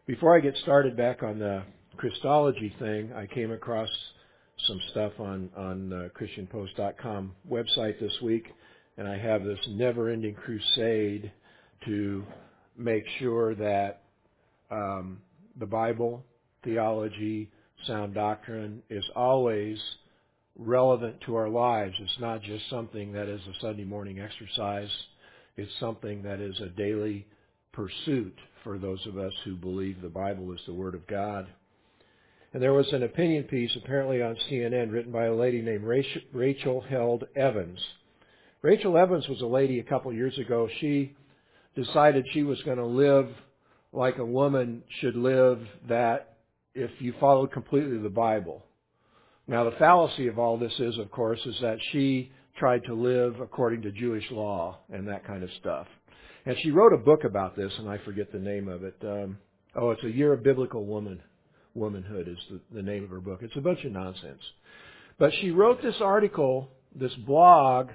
Before I get started back on the Christology thing, I came across some stuff on ChristianPost.com website this week, and I have this never-ending crusade to make sure that the Bible, theology, sound doctrine is always relevant to our lives. It's not just something that is a Sunday morning exercise. It's something that is a daily pursuit for those of us who believe the Bible is the Word of God. And there was an opinion piece apparently on CNN written by a lady named Rachel Held Evans. Rachel Evans was a lady a couple years ago. She decided she was going to live like a woman should live, that if you followed completely the Bible. Now, the fallacy of all this is, of course, is that she tried to live according to Jewish law and that kind of stuff. And she wrote a book about this, and I forget the name of it. It's A Year of Biblical Womanhood is the name of her book. It's a bunch of nonsense. But she wrote this article, this blog,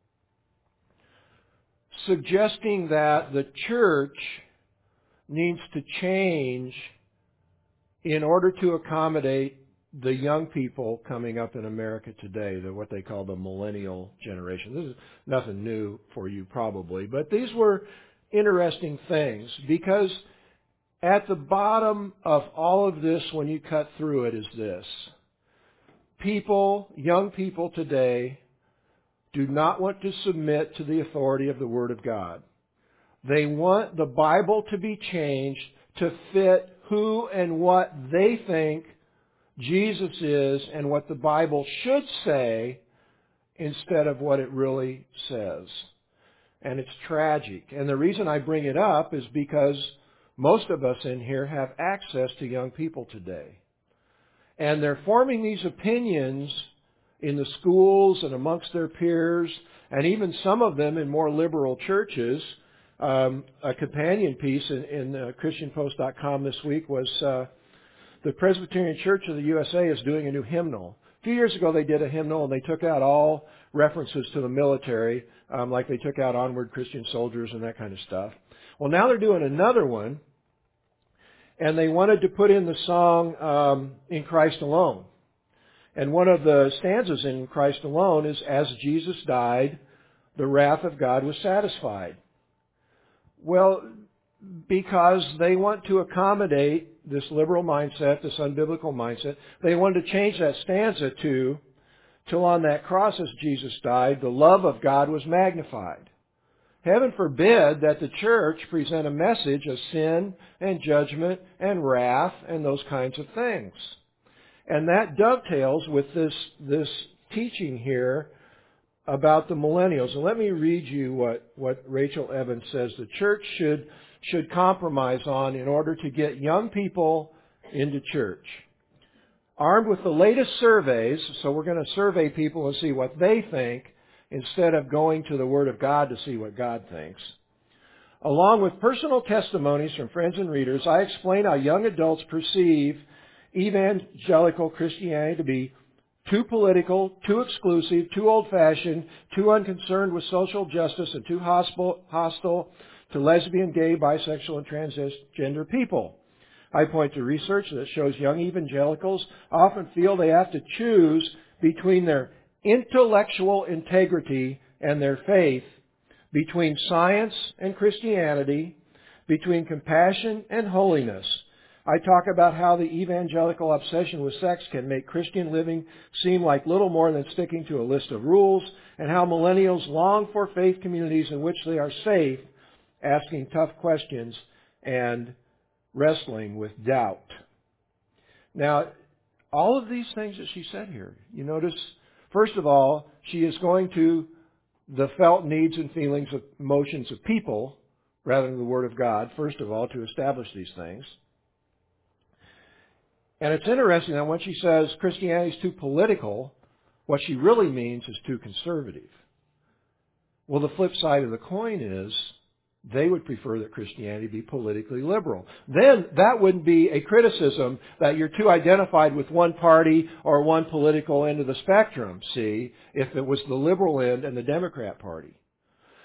suggesting that the church needs to change in order to accommodate the young people coming up in America today, what they call the millennial generation. This is nothing new for you probably, but these were interesting things because at the bottom of all of this, when you cut through it, is this. Young people today, do not want to submit to the authority of the Word of God. They want the Bible to be changed to fit who and what they think Jesus is and what the Bible should say instead of what it really says. And it's tragic. And the reason I bring it up is because most of us in here have access to young people today. And they're forming these opinions in the schools and amongst their peers, and even some of them in more liberal churches. A companion piece in ChristianPost.com this week was the Presbyterian Church of the USA is doing a new hymnal. A few years ago they did a hymnal and they took out all references to the military, like they took out Onward Christian Soldiers and that kind of stuff. Well, now they're doing another one, and they wanted to put in the song In Christ Alone. And one of the stanzas in Christ Alone is, as Jesus died, the wrath of God was satisfied. Well, because they want to accommodate this liberal mindset, this unbiblical mindset, they wanted to change that stanza to, till on that cross as Jesus died, the love of God was magnified. Heaven forbid that the church present a message of sin and judgment and wrath and those kinds of things. And that dovetails with this teaching here about the millennials. And let me read you what Rachel Evans says the church should compromise on in order to get young people into church. Armed with the latest surveys, so we're going to survey people and see what they think instead of going to the Word of God to see what God thinks. Along with personal testimonies from friends and readers, I explain how young adults perceive evangelical Christianity to be too political, too exclusive, too old-fashioned, too unconcerned with social justice, and too hostile to lesbian, gay, bisexual, and transgender people. I point to research that shows young evangelicals often feel they have to choose between their intellectual integrity and their faith, between science and Christianity, between compassion and holiness. I talk about how the evangelical obsession with sex can make Christian living seem like little more than sticking to a list of rules, and how millennials long for faith communities in which they are safe, asking tough questions and wrestling with doubt. Now, all of these things that she said here, you notice, first of all, she is going to the felt needs and feelings of emotions of people rather than the Word of God, first of all, to establish these things. And it's interesting that when she says Christianity is too political, what she really means is too conservative. Well, the flip side of the coin is they would prefer that Christianity be politically liberal. Then that wouldn't be a criticism that you're too identified with one party or one political end of the spectrum, see, if it was the liberal end and the Democrat Party.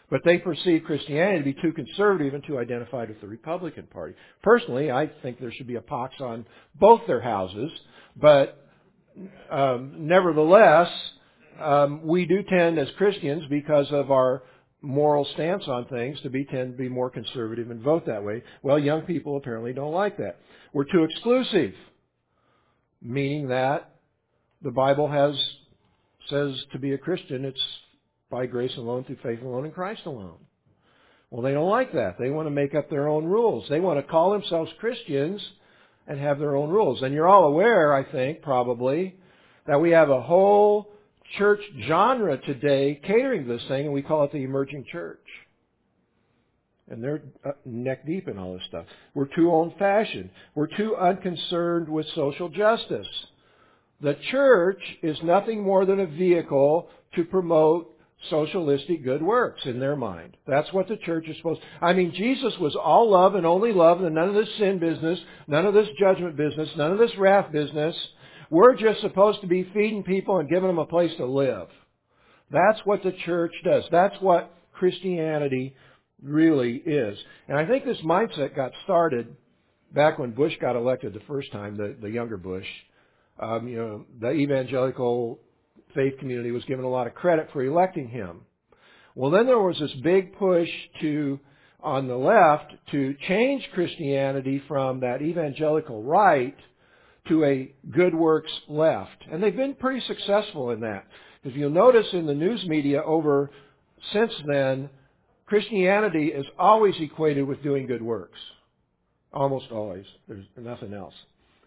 But they perceive Christianity to be too conservative and too identified with the Republican Party. Personally, I think there should be a pox on both their houses, but nevertheless, we do tend as Christians, because of our moral stance on things, tend to be more conservative and vote that way. Well, young people apparently don't like that. We're too exclusive, meaning that the Bible says to be a Christian, it's by grace alone, through faith alone, in Christ alone. Well, they don't like that. They want to make up their own rules. They want to call themselves Christians and have their own rules. And you're all aware, I think, probably, that we have a whole church genre today catering to this thing, and we call it the emerging church. And they're neck deep in all this stuff. We're too old-fashioned. We're too unconcerned with social justice. The church is nothing more than a vehicle to promote socialistic good works in their mind. That's what the church is supposed to. I mean, Jesus was all love and only love, and none of this sin business, none of this judgment business, none of this wrath business. We're just supposed to be feeding people and giving them a place to live. That's what the church does. That's what Christianity really is. And I think this mindset got started back when Bush got elected the first time, the younger Bush. The evangelical faith community was given a lot of credit for electing him. Well, then there was this big push on the left to change Christianity from that evangelical right to a good works left. And they've been pretty successful in that. If you'll notice in the news media since then, Christianity is always equated with doing good works. Almost always. There's nothing else.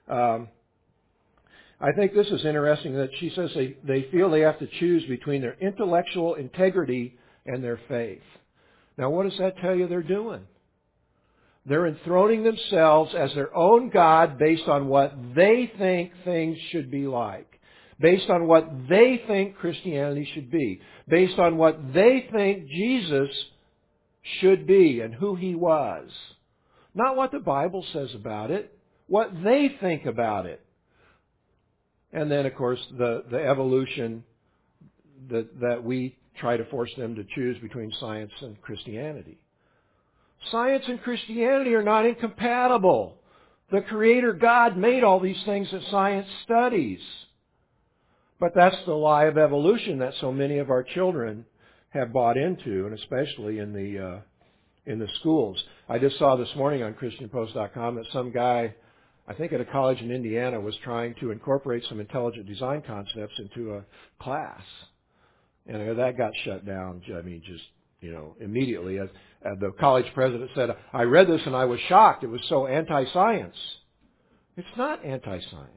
I think this is interesting that she says they feel they have to choose between their intellectual integrity and their faith. Now, what does that tell you they're doing? They're enthroning themselves as their own God based on what they think things should be like, based on what they think Christianity should be, based on what they think Jesus should be and who He was. Not what the Bible says about it, what they think about it. And then, of course, the evolution that we try to force them to choose between science and Christianity. Science and Christianity are not incompatible. The Creator God made all these things that science studies. But that's the lie of evolution that so many of our children have bought into, and especially in the schools. I just saw this morning on ChristianPost.com that some guy, I think at a college in Indiana, was trying to incorporate some intelligent design concepts into a class. And that got shut down, immediately. The college president said, I read this and I was shocked. It was so anti-science. It's not anti-science.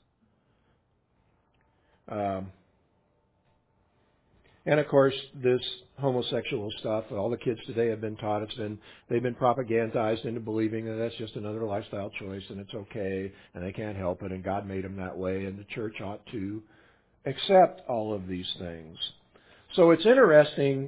And of course, this homosexual stuff, all the kids today have been taught, they've been propagandized into believing that that's just another lifestyle choice and it's okay and they can't help it and God made them that way and the church ought to accept all of these things. So it's interesting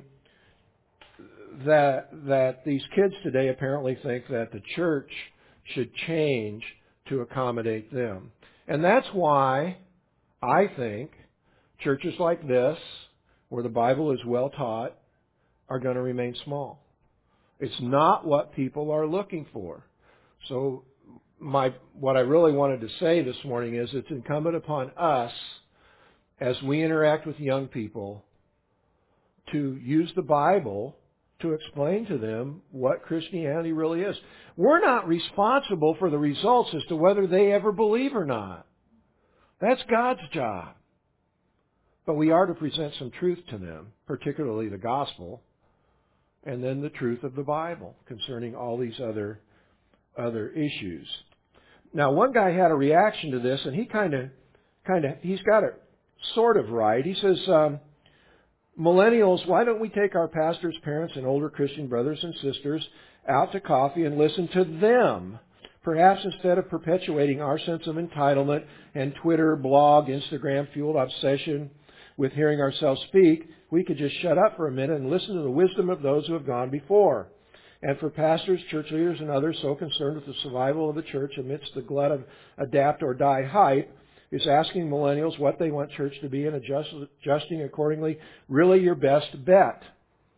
that these kids today apparently think that the church should change to accommodate them. And that's why I think churches like this, where the Bible is well taught, are going to remain small. It's not what people are looking for. So what I really wanted to say this morning is it's incumbent upon us, as we interact with young people, to use the Bible to explain to them what Christianity really is. We're not responsible for the results as to whether they ever believe or not. That's God's job. But we are to present some truth to them, particularly the gospel, and then the truth of the Bible concerning all these other issues. Now, one guy had a reaction to this, and he's got it sort of right. He says, millennials, why don't we take our pastors, parents, and older Christian brothers and sisters out to coffee and listen to them? Perhaps instead of perpetuating our sense of entitlement and Twitter, blog, Instagram-fueled obsession with hearing ourselves speak, we could just shut up for a minute and listen to the wisdom of those who have gone before. And for pastors, church leaders, and others so concerned with the survival of the church amidst the glut of adapt or die hype, is asking millennials what they want church to be and adjusting accordingly really your best bet.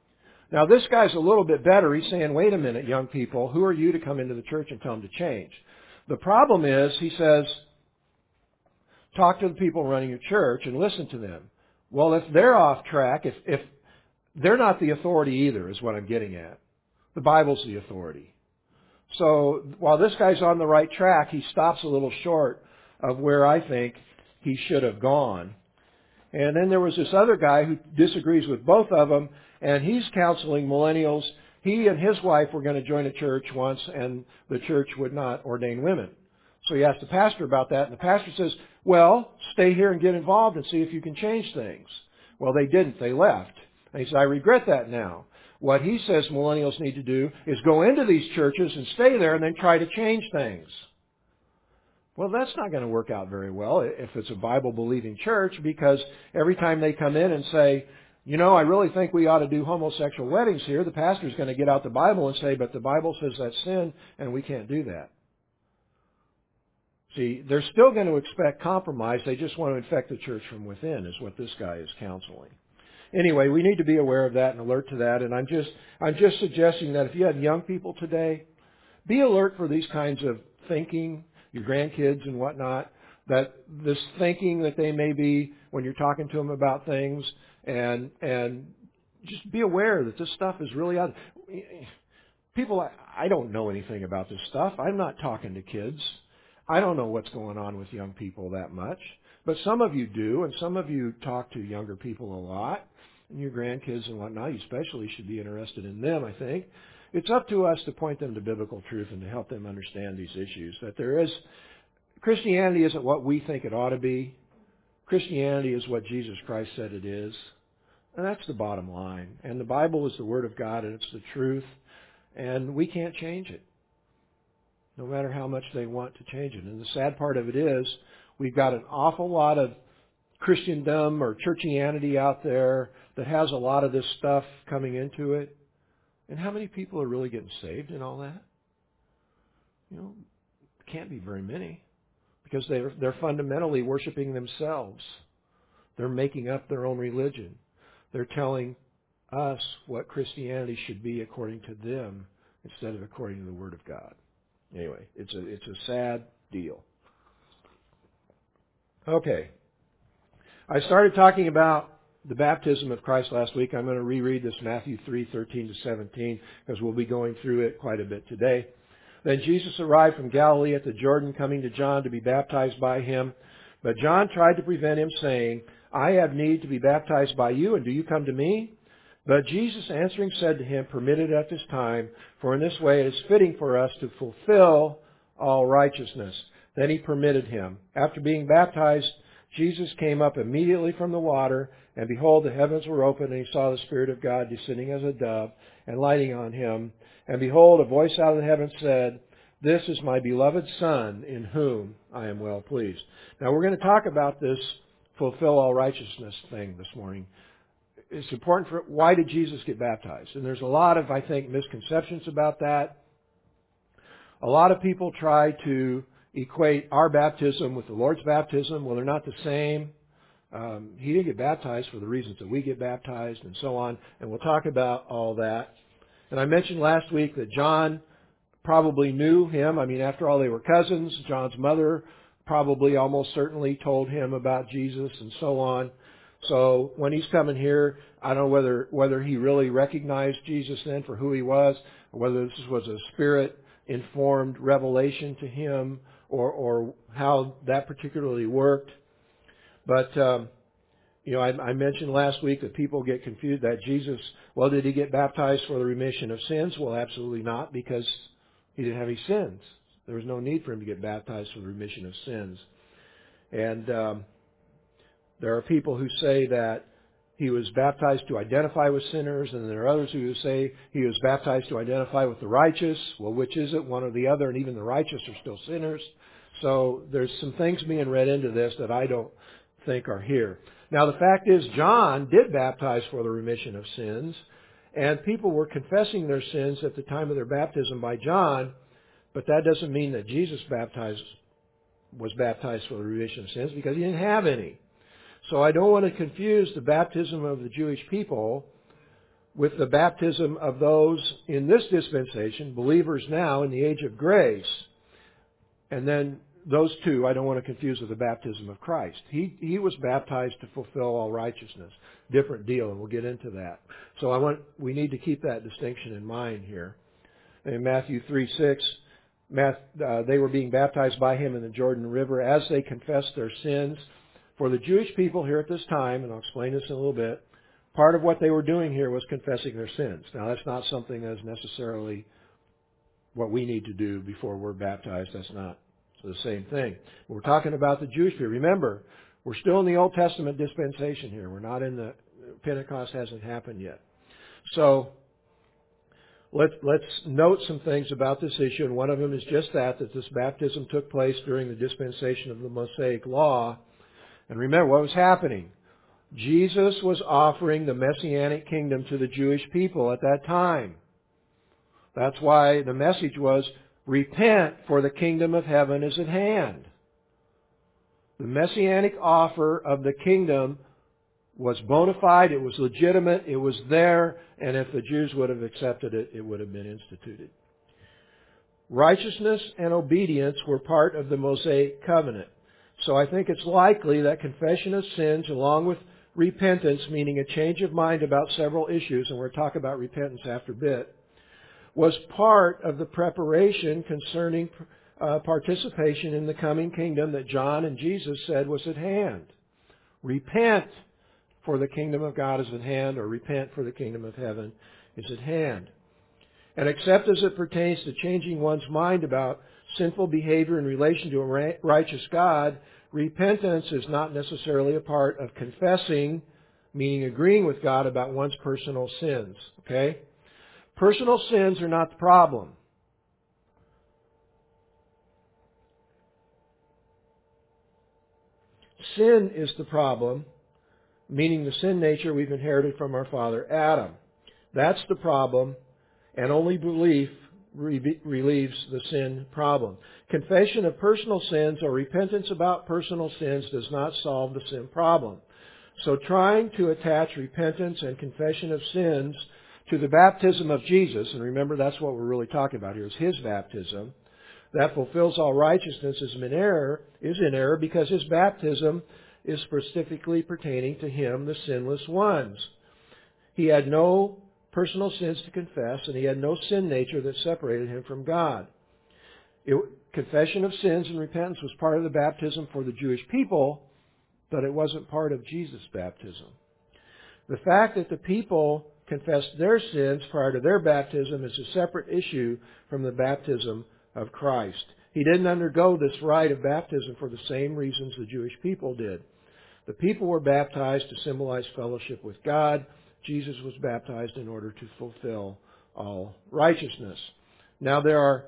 Now this guy's a little bit better. He's saying, wait a minute, young people, who are you to come into the church and tell them to change? The problem is, he says, talk to the people running your church and listen to them. Well, if they're off track, if they're not the authority either, is what I'm getting at. The Bible's the authority. So while this guy's on the right track, he stops a little short of where I think he should have gone. And then there was this other guy who disagrees with both of them, and he's counseling millennials. He and his wife were going to join a church once, and the church would not ordain women. So he asked the pastor about that, and the pastor says, well, stay here and get involved and see if you can change things. Well, they didn't. They left. And he said, I regret that now. What he says millennials need to do is go into these churches and stay there and then try to change things. Well, that's not going to work out very well if it's a Bible-believing church, because every time they come in and say, you know, I really think we ought to do homosexual weddings here, the pastor's going to get out the Bible and say, but the Bible says that's sin and we can't do that. See, they're still going to expect compromise. They just want to infect the church from within, is what this guy is counseling. Anyway, we need to be aware of that and alert to that. And I'm just suggesting that if you have young people today, be alert for these kinds of thinking, your grandkids and whatnot, that this thinking that they may be when you're talking to them about things, and just be aware that this stuff is really out. People, I don't know anything about this stuff. I'm not talking to kids. I don't know what's going on with young people that much. But some of you do, and some of you talk to younger people a lot, and your grandkids and whatnot. You especially should be interested in them, I think. It's up to us to point them to biblical truth and to help them understand these issues. That Christianity isn't what we think it ought to be. Christianity is what Jesus Christ said it is. And that's the bottom line. And the Bible is the Word of God, and it's the truth. And we can't change it, no matter how much they want to change it. And the sad part of it is, we've got an awful lot of Christendom or churchianity out there that has a lot of this stuff coming into it. And how many people are really getting saved in all that? You know, can't be very many, because they're fundamentally worshiping themselves. They're making up their own religion. They're telling us what Christianity should be according to them instead of according to the Word of God. Anyway, it's a sad deal. Okay. I started talking about the baptism of Christ last week. I'm going to reread this Matthew 3:13 to 17, because we'll be going through it quite a bit today. Then Jesus arrived from Galilee at the Jordan, coming to John to be baptized by him. But John tried to prevent him, saying, I have need to be baptized by you, and do you come to me? But Jesus answering said to him, Permit it at this time, for in this way it is fitting for us to fulfill all righteousness. Then he permitted him. After being baptized, Jesus came up immediately from the water, and behold, the heavens were opened, and he saw the Spirit of God descending as a dove and lighting on him. And behold, a voice out of the heavens said, This is my beloved Son, in whom I am well pleased. Now we're going to talk about this fulfill all righteousness thing this morning. It's important for, why did Jesus get baptized? And there's a lot of, I think, misconceptions about that. A lot of people try to equate our baptism with the Lord's baptism. Well, they're not the same. He didn't get baptized for the reasons that we get baptized, and so on. And we'll talk about all that. And I mentioned last week that John probably knew him. I mean, after all, they were cousins. John's mother probably almost certainly told him about Jesus, and so on. So when he's coming here, I don't know whether he really recognized Jesus then for who he was, or whether this was a Spirit-informed revelation to him, or how that particularly worked. But, I mentioned last week that people get confused that Jesus, well, did he get baptized for the remission of sins? Well, absolutely not, because he didn't have any sins. There was no need for him to get baptized for the remission of sins. And there are people who say that he was baptized to identify with sinners, and there are others who say he was baptized to identify with the righteous. Well, which is it? One or the other, and even the righteous are still sinners. So there's some things being read into this that I don't think are here. Now, the fact is, John did baptize for the remission of sins, and people were confessing their sins at the time of their baptism by John, but that doesn't mean that Jesus was baptized for the remission of sins, because he didn't have any. So I don't want to confuse the baptism of the Jewish people with the baptism of those in this dispensation, believers now in the age of grace. And then those two, I don't want to confuse with the baptism of Christ. He was baptized to fulfill all righteousness. Different deal, and we'll get into that. So we need to keep that distinction in mind here. In Matthew 3:6, they were being baptized by him in the Jordan River as they confessed their sins. For the Jewish people here at this time, and I'll explain this in a little bit, part of what they were doing here was confessing their sins. Now, that's not something that's necessarily what we need to do before we're baptized. That's not the same thing. We're talking about the Jewish people. Remember, we're still in the Old Testament dispensation here. We're not in the Pentecost hasn't happened yet. So let's note some things about this issue, and one of them is just that this baptism took place during the dispensation of the Mosaic Law. And remember what was happening. Jesus was offering the Messianic kingdom to the Jewish people at that time. That's why the message was, repent, for the kingdom of heaven is at hand. The Messianic offer of the kingdom was bona fide, it was legitimate, it was there, and if the Jews would have accepted it, it would have been instituted. Righteousness and obedience were part of the Mosaic covenant. So I think it's likely that confession of sins, along with repentance, meaning a change of mind about several issues, and we'll talk about repentance after a bit, was part of the preparation concerning participation in the coming kingdom that John and Jesus said was at hand. Repent, for the kingdom of God is at hand, or repent, for the kingdom of heaven is at hand. And except as it pertains to changing one's mind about sinful behavior in relation to a righteous God, repentance is not necessarily a part of confessing, meaning agreeing with God about one's personal sins. Okay? Personal sins are not the problem. Sin is the problem, meaning the sin nature we've inherited from our father Adam. That's the problem, and only belief relieves the sin problem. Confession of personal sins or repentance about personal sins does not solve the sin problem. So trying to attach repentance and confession of sins to the baptism of Jesus, and remember that's what we're really talking about here, is His baptism, that fulfills all righteousness is in error because His baptism is specifically pertaining to Him, the sinless ones. He had no personal sins to confess, and He had no sin nature that separated Him from God. Confession of sins and repentance was part of the baptism for the Jewish people, but it wasn't part of Jesus' baptism. The fact that the people confessed their sins prior to their baptism is a separate issue from the baptism of Christ. He didn't undergo this rite of baptism for the same reasons the Jewish people did. The people were baptized to symbolize fellowship with God. Jesus was baptized in order to fulfill all righteousness. Now there are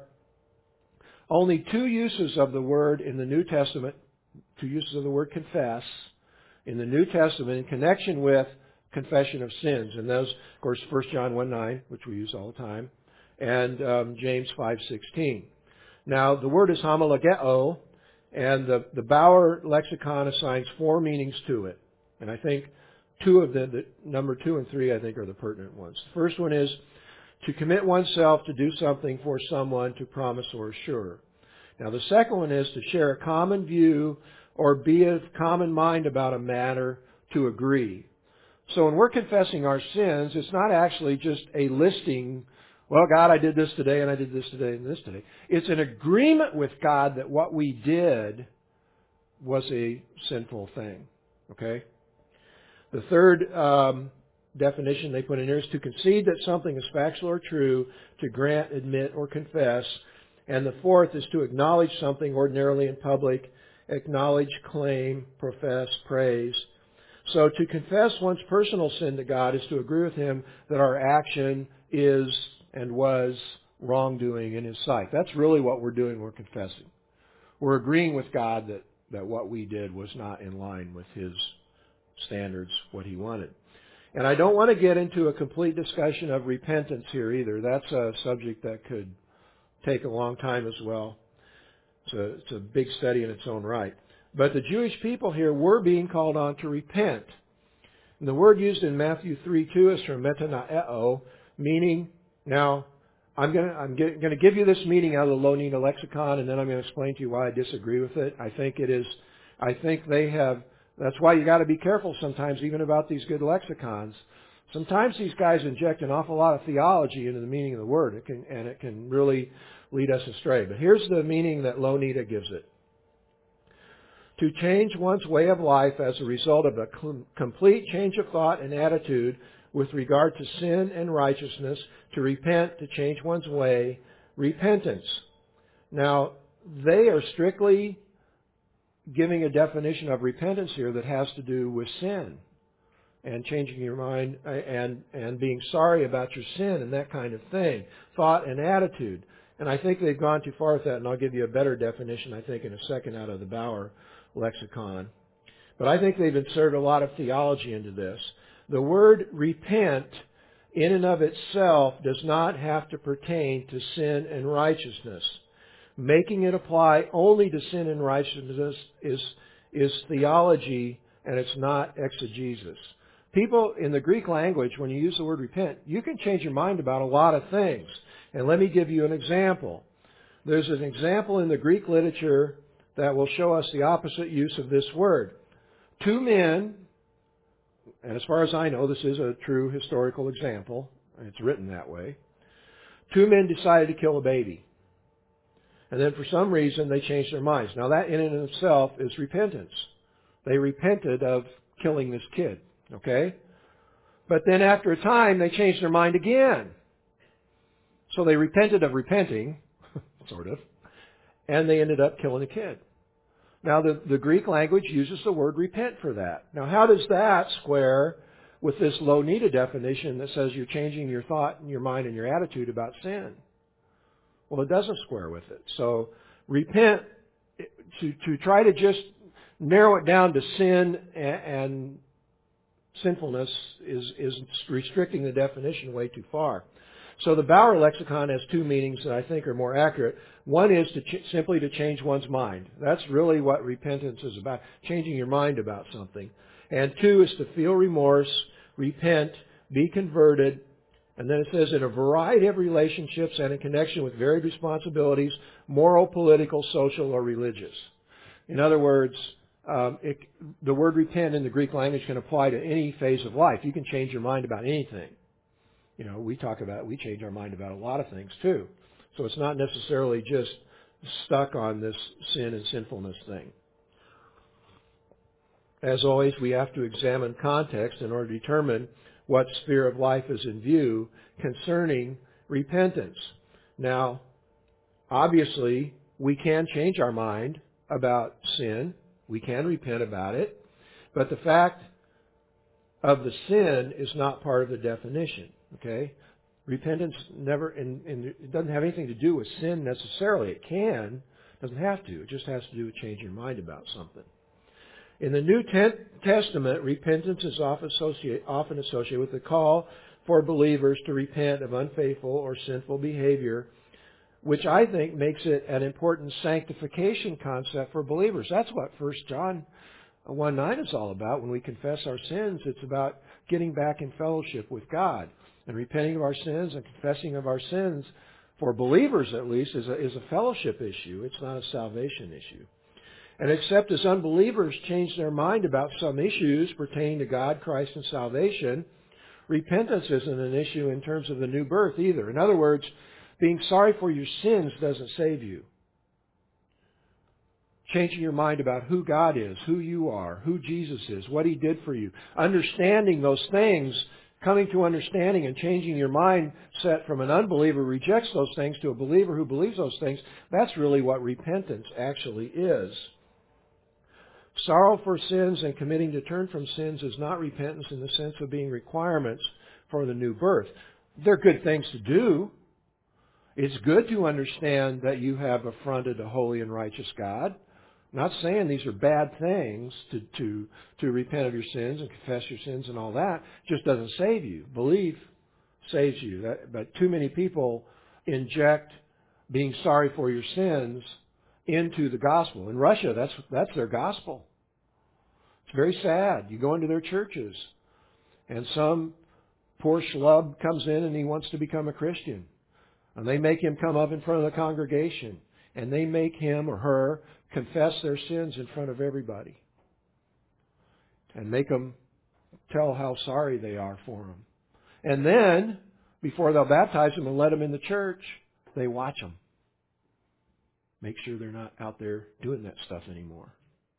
only two uses of the word in the New Testament, two uses of the word confess in the New Testament in connection with confession of sins. And those, of course, 1 John 1:9, which we use all the time, and James 5:16. Now, the word is homologeo, and the Bauer lexicon assigns four meanings to it. And I think two of them, number 2 and 3, I think are the pertinent ones. The first one is to commit oneself to do something for someone, to promise or assure. Now, the second one is to share a common view or be of common mind about a matter, to agree. So when we're confessing our sins, it's not actually just a listing, well, God, I did this today, and I did this today, and this today. It's an agreement with God that what we did was a sinful thing. Okay? The third definition they put in here is to concede that something is factual or true, to grant, admit, or confess. And the fourth is to acknowledge something ordinarily in public, acknowledge, claim, profess, praise. So to confess one's personal sin to God is to agree with Him that our action is and was wrongdoing in His sight. That's really what we're doing when we're confessing. We're agreeing with God that what we did was not in line with His standards, what He wanted. And I don't want to get into a complete discussion of repentance here either. That's a subject that could take a long time as well. It's a big study in its own right. But the Jewish people here were being called on to repent. And the word used in Matthew 3:2 is from metanoeo, meaning, now, I'm going to give you this meaning out of the Louw-Nida lexicon, and then I'm going to explain to you why I disagree with it. I think that's why you got to be careful sometimes, even about these good lexicons. Sometimes these guys inject an awful lot of theology into the meaning of the word, and it can really lead us astray. But here's the meaning that Louw-Nida gives it. To change one's way of life as a result of a complete change of thought and attitude with regard to sin and righteousness, to repent, to change one's way, repentance. Now, they are strictly giving a definition of repentance here that has to do with sin and changing your mind and being sorry about your sin and that kind of thing, thought and attitude. And I think they've gone too far with that, and I'll give you a better definition, I think, in a second out of the Bauer lexicon. But I think they've inserted a lot of theology into this. The word repent in and of itself does not have to pertain to sin and righteousness. Making it apply only to sin and righteousness is theology, and it's not exegesis. People in the Greek language, when you use the word repent, you can change your mind about a lot of things. And let me give you an example. There's an example in the Greek literature that will show us the opposite use of this word. Two men, and as far as I know, this is a true historical example, and it's written that way. Two men decided to kill a baby. And then for some reason they changed their minds. Now that in and of itself is repentance. They repented of killing this kid. Okay? But then after a time they changed their mind again. So they repented of repenting, sort of, and they ended up killing a kid. Now the Greek language uses the word repent for that. Now how does that square with this Louw-Nida definition that says you're changing your thought and your mind and your attitude about sin? Well, it doesn't square with it. So repent, to try to just narrow it down to sin and sinfulness is restricting the definition way too far. So the Bauer lexicon has two meanings that I think are more accurate. One is simply to change one's mind. That's really what repentance is about, changing your mind about something. And two is to feel remorse, repent, be converted. And then it says in a variety of relationships and in connection with varied responsibilities, moral, political, social, or religious. In other words, the word repent in the Greek language can apply to any phase of life. You can change your mind about anything. You know, we change our mind about a lot of things too. So it's not necessarily just stuck on this sin and sinfulness thing. As always, we have to examine context in order to determine what sphere of life is in view concerning repentance. Now, obviously, we can change our mind about sin. We can repent about it. But the fact of the sin is not part of the definition. Okay? Repentance it doesn't have anything to do with sin necessarily. It can. It doesn't have to. It just has to do with changing your mind about something. In the New Testament, repentance is often associated with the call for believers to repent of unfaithful or sinful behavior, which I think makes it an important sanctification concept for believers. That's what 1 John 1:9 is all about. When we confess our sins, it's about getting back in fellowship with God. And repenting of our sins and confessing of our sins, for believers at least, is a fellowship issue. It's not a salvation issue. And except as unbelievers change their mind about some issues pertaining to God, Christ, and salvation, repentance isn't an issue in terms of the new birth either. In other words, being sorry for your sins doesn't save you. Changing your mind about who God is, who you are, who Jesus is, what He did for you, understanding those things, coming to understanding and changing your mindset from an unbeliever who rejects those things to a believer who believes those things, that's really what repentance actually is. Sorrow for sins and committing to turn from sins is not repentance in the sense of being requirements for the new birth. They're good things to do. It's good to understand that you have affronted a holy and righteous God. I'm not saying these are bad things to repent of your sins and confess your sins and all that. It just doesn't save you. Belief saves you. But too many people inject being sorry for your sins into the gospel. In Russia, that's their gospel. It's very sad. You go into their churches. And some poor schlub comes in and he wants to become a Christian. And they make him come up in front of the congregation. And they make him or her confess their sins in front of everybody. And make them tell how sorry they are for them. And then, before they'll baptize them and let them in the church, they watch them. Make sure they're not out there doing that stuff anymore.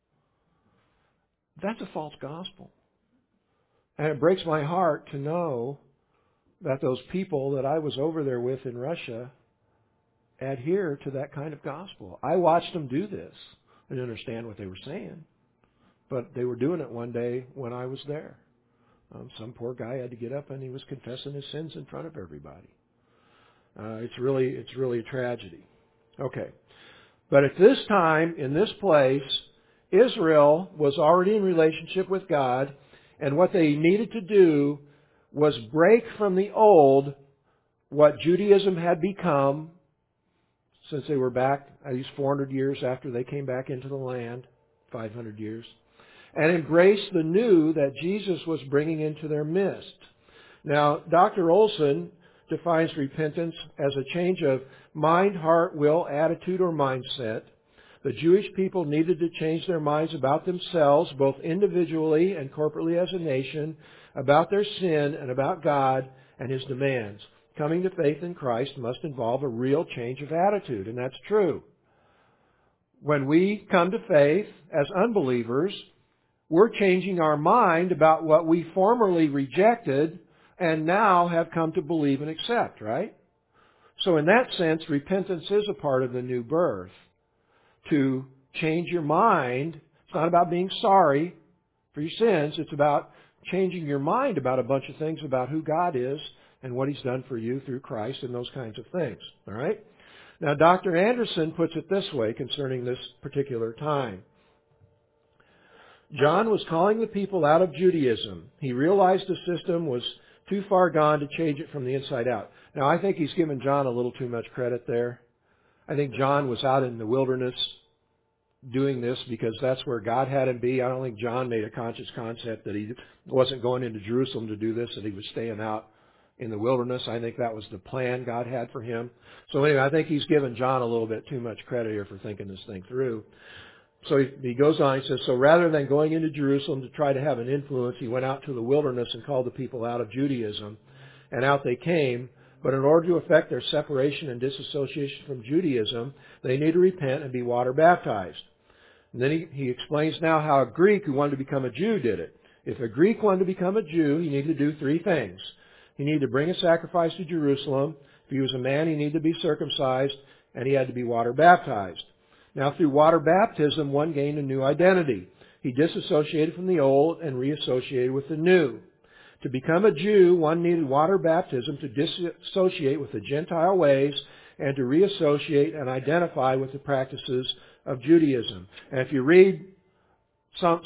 That's a false gospel. And it breaks my heart to know that those people that I was over there with in Russia adhere to that kind of gospel. I watched them do this. I didn't understand what they were saying. But they were doing it one day when I was there. Some poor guy had to get up and he was confessing his sins in front of everybody. It's really a tragedy. Okay. But at this time, in this place, Israel was already in relationship with God, and what they needed to do was break from the old what Judaism had become since they were back at least 400 years after they came back into the land, 500 years, and embrace the new that Jesus was bringing into their midst. Now, Dr. Olson defines repentance as a change of mind, heart, will, attitude, or mindset. The Jewish people needed to change their minds about themselves, both individually and corporately as a nation, about their sin and about God and His demands. Coming to faith in Christ must involve a real change of attitude, and that's true. When we come to faith as unbelievers, we're changing our mind about what we formerly rejected and now have come to believe and accept, right? So in that sense, repentance is a part of the new birth. To change your mind, it's not about being sorry for your sins, it's about changing your mind about a bunch of things about who God is and what He's done for you through Christ and those kinds of things. All right? Now, Dr. Anderson puts it this way concerning this particular time. John was calling the people out of Judaism. He realized the system was too far gone to change it from the inside out. Now, I think he's given John a little too much credit there. I think John was out in the wilderness doing this because that's where God had him be. I don't think John made a conscious concept that he wasn't going into Jerusalem to do this, that he was staying out in the wilderness. I think that was the plan God had for him. So anyway, I think he's given John a little bit too much credit here for thinking this thing through. So he goes on, he says, so rather than going into Jerusalem to try to have an influence, he went out to the wilderness and called the people out of Judaism. And out they came. But in order to effect their separation and disassociation from Judaism, they need to repent and be water baptized. And then he explains now how a Greek who wanted to become a Jew did it. If a Greek wanted to become a Jew, he needed to do three things. He needed to bring a sacrifice to Jerusalem. If he was a man, he needed to be circumcised, and he had to be water baptized. Now, through water baptism, one gained a new identity. He disassociated from the old and reassociated with the new. To become a Jew, one needed water baptism to disassociate with the Gentile ways and to reassociate and identify with the practices of Judaism. And if you read some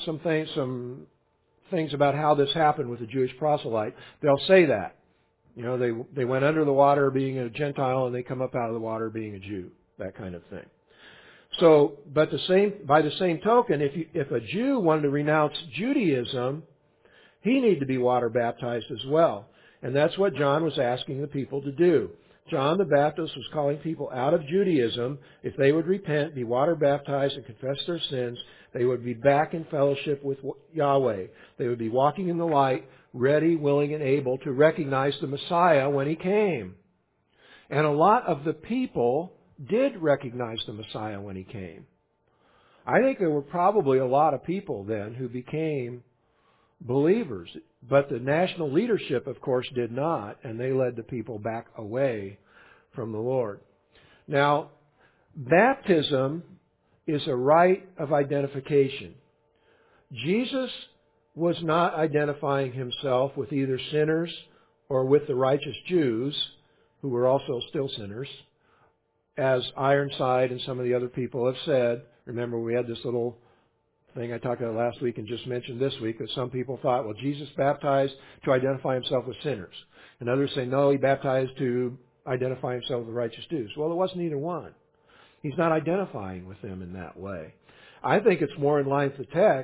things about how this happened with the Jewish proselyte, they'll say that. You know, they went under the water being a Gentile and they come up out of the water being a Jew, that kind of thing. So, but by the same token, if a Jew wanted to renounce Judaism, he needed to be water baptized as well. And that's what John was asking the people to do. John the Baptist was calling people out of Judaism. If they would repent, be water baptized, and confess their sins, they would be back in fellowship with Yahweh. They would be walking in the light, ready, willing, and able to recognize the Messiah when He came. And a lot of the people did recognize the Messiah when He came. I think there were probably a lot of people then who became believers. But the national leadership, of course, did not, and they led the people back away from the Lord. Now, baptism is a rite of identification. Jesus was not identifying Himself with either sinners or with the righteous Jews, who were also still sinners, as Ironside and some of the other people have said. Remember, we had this little thing I talked about last week and just mentioned this week, that some people thought, well, Jesus baptized to identify Himself with sinners. And others say, no, He baptized to identify Himself with the righteous Jews. Well, it wasn't either one. He's not identifying with them in that way. I think it's more in line with the text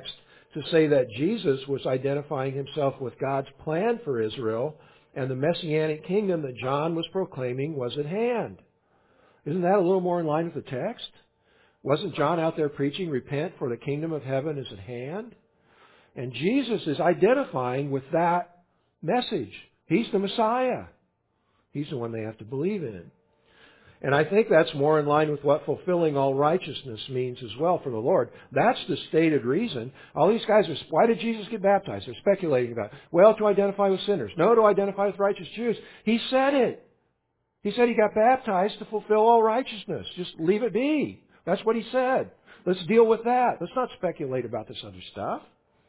to say that Jesus was identifying himself with God's plan for Israel, and the Messianic kingdom that John was proclaiming was at hand. Isn't that a little more in line with the text? Wasn't John out there preaching, repent for the kingdom of heaven is at hand? And Jesus is identifying with that message. He's the Messiah. He's the one they have to believe in. And I think that's more in line with what fulfilling all righteousness means as well for the Lord. That's the stated reason. All these guys are, why did Jesus get baptized? They're speculating about it. Well, to identify with sinners. No, to identify with righteous Jews. He said it. He said he got baptized to fulfill all righteousness. Just leave it be. That's what he said. Let's deal with that. Let's not speculate about this other stuff.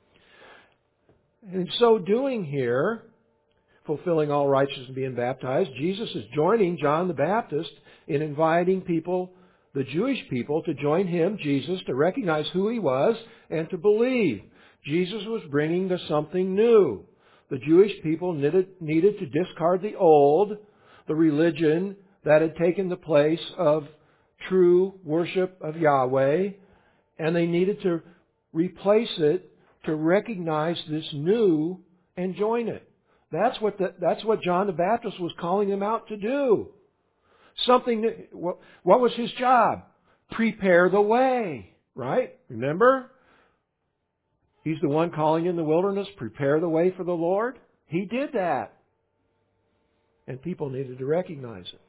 In so doing here, fulfilling all righteousness and being baptized, Jesus is joining John the Baptist in inviting people, the Jewish people, to join him, Jesus, to recognize who he was and to believe. Jesus was bringing them something new. The Jewish people needed to discard the old, the religion that had taken the place of true worship of Yahweh, and they needed to replace it to recognize this new and join it. That's what John the Baptist was calling them out to do. Something new. What was his job? Prepare the way, right? Remember? He's the one calling in the wilderness, prepare the way for the Lord. He did that. And people needed to recognize it.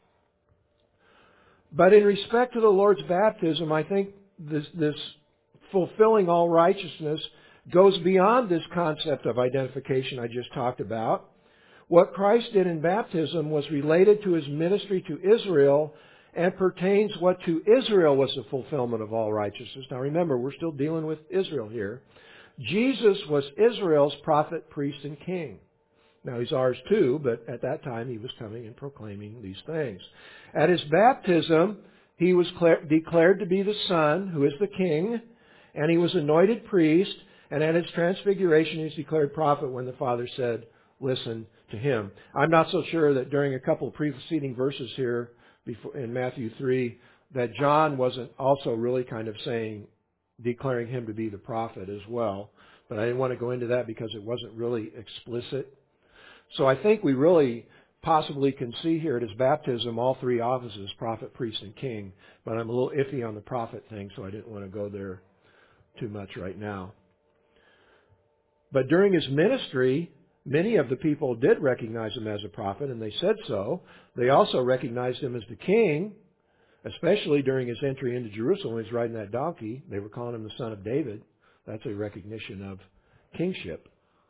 But in respect to the Lord's baptism, I think this fulfilling all righteousness goes beyond this concept of identification I just talked about. What Christ did in baptism was related to his ministry to Israel and pertains what to Israel was the fulfillment of all righteousness. Now remember, we're still dealing with Israel here. Jesus was Israel's prophet, priest, and king. Now he's ours too, but at that time he was coming and proclaiming these things. At his baptism, he was declared to be the Son, who is the King, and he was anointed priest, and at his transfiguration he was declared prophet when the Father said, listen to him. I'm not so sure that during a couple of preceding verses here in Matthew 3 that John wasn't also really kind of declaring him to be the prophet as well. But I didn't want to go into that because it wasn't really explicit. So I think we really possibly can see here at his baptism all three offices, prophet, priest, and king. But I'm a little iffy on the prophet thing, so I didn't want to go there too much right now. But during his ministry, many of the people did recognize him as a prophet, and they said so. They also recognized him as the king, especially during his entry into Jerusalem when he was riding that donkey. They were calling him the son of David. That's a recognition of kingship.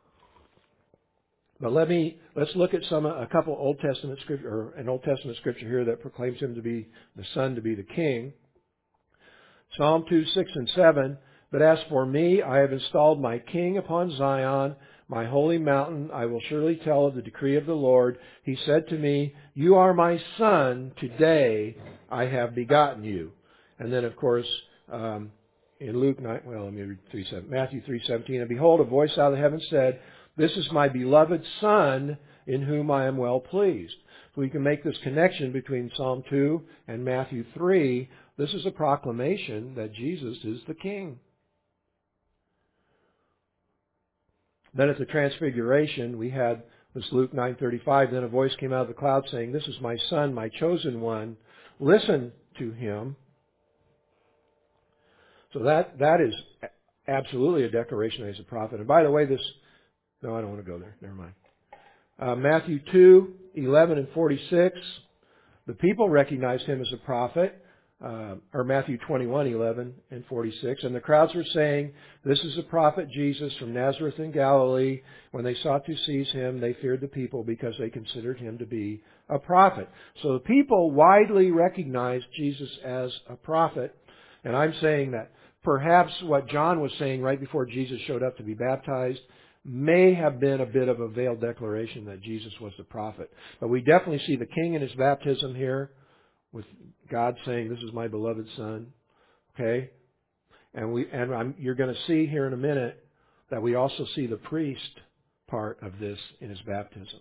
But let's look at a couple Old Testament scripture, or an Old Testament scripture here that proclaims him to be the son, to be the king. Psalm 2, 6, and 7. But as for me, I have installed my king upon Zion, my holy mountain. I will surely tell of the decree of the Lord. He said to me, you are my son. Today I have begotten you. And then, of course, in Luke 9, let me read Matthew 3:17. And behold, a voice out of the heaven said, this is my beloved Son, in whom I am well pleased. So we can make this connection between Psalm 2 and Matthew 3. This is a proclamation that Jesus is the King. Then at the Transfiguration, we had this Luke 9:35. Then a voice came out of the cloud saying, this is my Son, my chosen one. Listen to him. So that is absolutely a declaration that he's a prophet. And by the way, no, I don't want to go there. Never mind. Matthew 2, 11 and 46. The people recognized him as a prophet. Or Matthew 21, 11 and 46. And the crowds were saying, this is the prophet Jesus from Nazareth in Galilee. When they sought to seize him, they feared the people because they considered him to be a prophet. So the people widely recognized Jesus as a prophet. And I'm saying that perhaps what John was saying right before Jesus showed up to be baptized may have been a bit of a veiled declaration that Jesus was the prophet. But we definitely see the king in his baptism here, with God saying, this is my beloved Son. Okay? And you're going to see here in a minute that we also see the priest part of this in his baptism.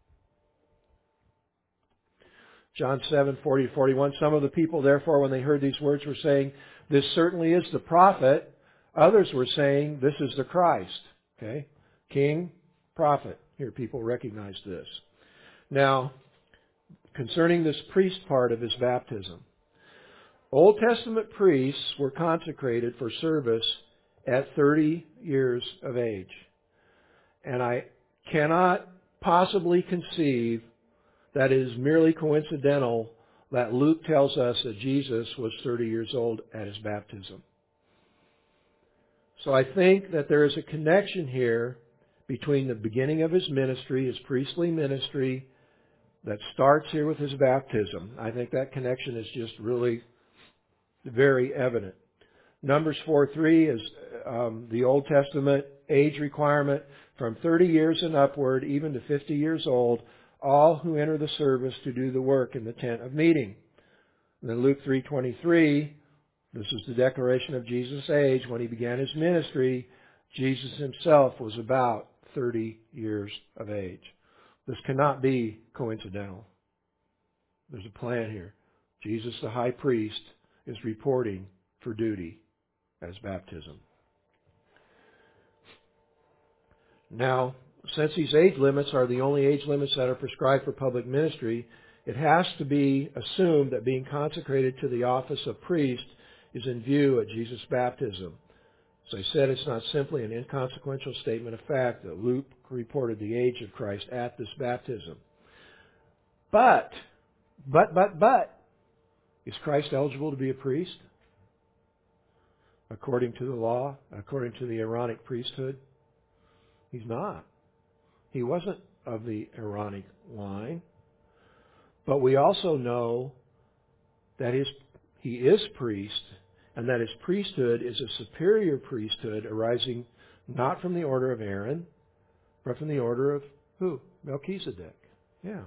John 7:40-41. Some of the people, therefore, when they heard these words, were saying, this certainly is the prophet. Others were saying, this is the Christ. Okay? King, prophet. Here, people recognize this. Now, concerning this priest part of his baptism, Old Testament priests were consecrated for service at 30 years of age. And I cannot possibly conceive that it is merely coincidental that Luke tells us that Jesus was 30 years old at his baptism. So I think that there is a connection here between the beginning of his ministry, his priestly ministry, that starts here with his baptism. I think that connection is just really very evident. Numbers 4:3 is the Old Testament age requirement from 30 years and upward, even to 50 years old, all who enter the service to do the work in the tent of meeting. And then Luke 3:23, this is the declaration of Jesus' age. When he began his ministry, Jesus himself was about 30 years of age. This cannot be coincidental. There's a plan here. Jesus, the high priest, is reporting for duty as baptism. Now, since these age limits are the only age limits that are prescribed for public ministry, it has to be assumed that being consecrated to the office of priest is in view at Jesus' baptism. As I said, it's not simply an inconsequential statement of fact that Luke reported the age of Christ at this baptism. But, is Christ eligible to be a priest? According to the law, according to the Aaronic priesthood? He's not. He wasn't of the Aaronic line. But we also know that he is priest, and that his priesthood is a superior priesthood arising not from the order of Aaron, but from the order of who? Melchizedek. Yeah.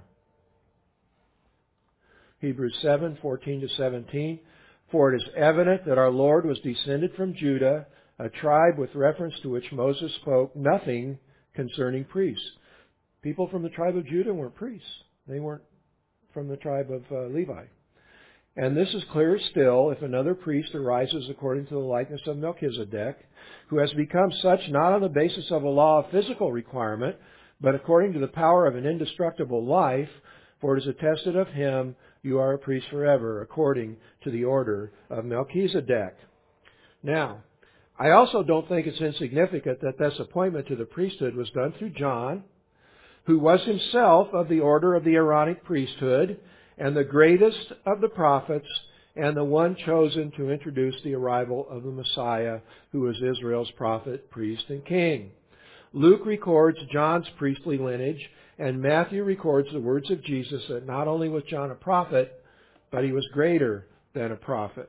Hebrews 7:14-17. For it is evident that our Lord was descended from Judah, a tribe with reference to which Moses spoke nothing concerning priests. People from the tribe of Judah weren't priests. They weren't from the tribe of Levi. And this is clearer still if another priest arises according to the likeness of Melchizedek, who has become such not on the basis of a law of physical requirement, but according to the power of an indestructible life, for it is attested of him, you are a priest forever, according to the order of Melchizedek. Now, I also don't think it's insignificant that this appointment to the priesthood was done through John, who was himself of the order of the Aaronic priesthood, and the greatest of the prophets, and the one chosen to introduce the arrival of the Messiah, who is Israel's prophet, priest, and king. Luke records John's priestly lineage, and Matthew records the words of Jesus that not only was John a prophet, but he was greater than a prophet.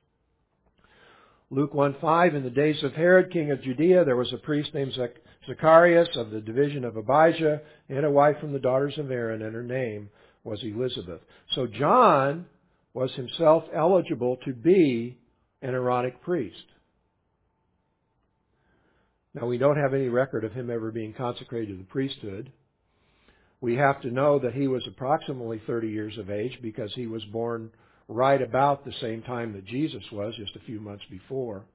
Luke 1:5, in the days of Herod, king of Judea, there was a priest named Zacharias of the division of Abijah, and a wife from the daughters of Aaron, and her name was Elizabeth. So John was himself eligible to be an Aaronic priest. Now, we don't have any record of him ever being consecrated to the priesthood. We have to know that he was approximately 30 years of age because he was born right about the same time that Jesus was, just a few months before.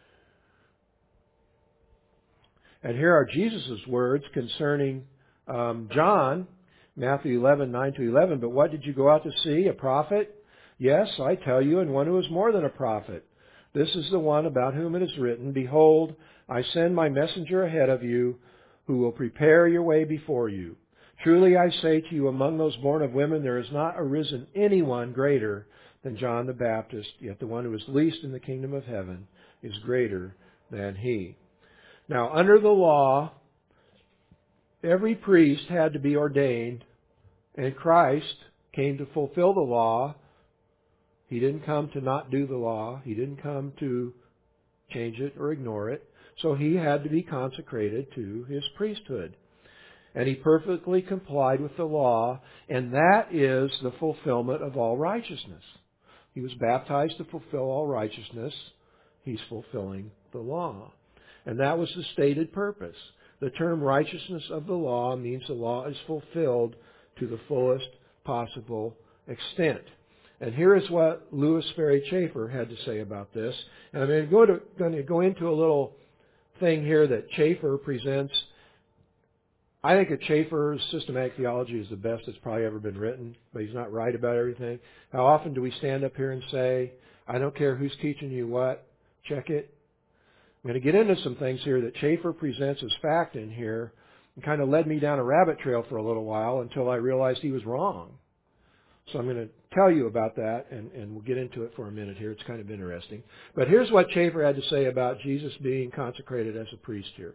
And here are Jesus' words concerning John, Matthew 11:9-11. But what did you go out to see? A prophet? Yes, I tell you, and one who is more than a prophet. This is the one about whom it is written, Behold, I send my messenger ahead of you, who will prepare your way before you. Truly I say to you, among those born of women there has not arisen anyone greater than John the Baptist, yet the one who is least in the kingdom of heaven is greater than he. Now, under the law, every priest had to be ordained, and Christ came to fulfill the law. He didn't come to not do the law. He didn't come to change it or ignore it. So he had to be consecrated to his priesthood. And he perfectly complied with the law, and that is the fulfillment of all righteousness. He was baptized to fulfill all righteousness. He's fulfilling the law. And that was the stated purpose. The term righteousness of the law means the law is fulfilled to the fullest possible extent. And here is what Louis Ferry Chafer had to say about this. And I'm going to go into a little thing here that Chafer presents. I think that Chafer's systematic theology is the best that's probably ever been written, but he's not right about everything. How often do we stand up here and say, I don't care who's teaching you what, check it? I'm going to get into some things here that Chafer presents as fact in here, and kind of led me down a rabbit trail for a little while until I realized he was wrong. So I'm going to tell you about that, and we'll get into it for a minute here. It's kind of interesting. But here's what Chafer had to say about Jesus being consecrated as a priest here.